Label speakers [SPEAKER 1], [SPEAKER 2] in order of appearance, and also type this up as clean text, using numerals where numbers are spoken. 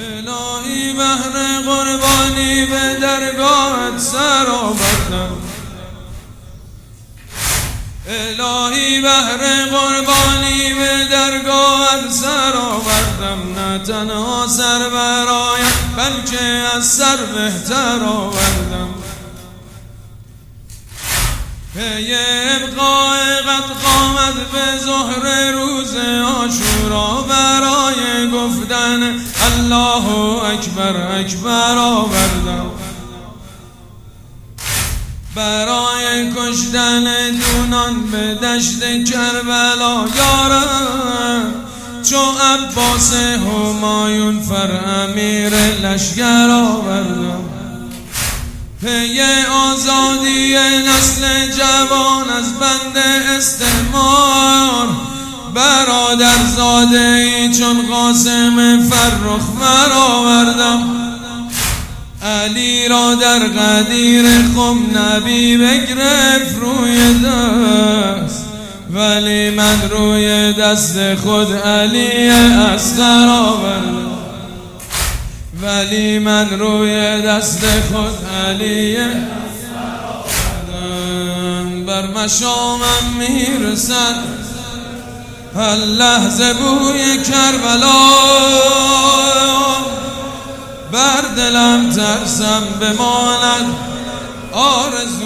[SPEAKER 1] الهی بهر قربانی به درگاهت سر آوردم. الهی بهر قربانی به درگاهت سر آوردم. نه تنها سر برایم بلکه از سر بهتر آوردم. پی ابقاء قد قامت به ظهر روز عاشورا برای گفتن الله اکبر اکبر آوردم. برای کشتن دونان به دشت کربلا یارم، چو عباس همایون فر امیر لشکر آوردم. پی آزادی نسل جوان از بند استعمار، برادر زاده ای چون قاسم فرخ برآوردم. علی را در غدیر خم نبی بگرفت روی دست، ولی من روی دست خود علی اصغر آوردم. ولی من روی دست خود علی اصغر آوردم. بر مشامم میرسد هر لحظه بوی کربلا، بر دلم ترسم بماند آرزو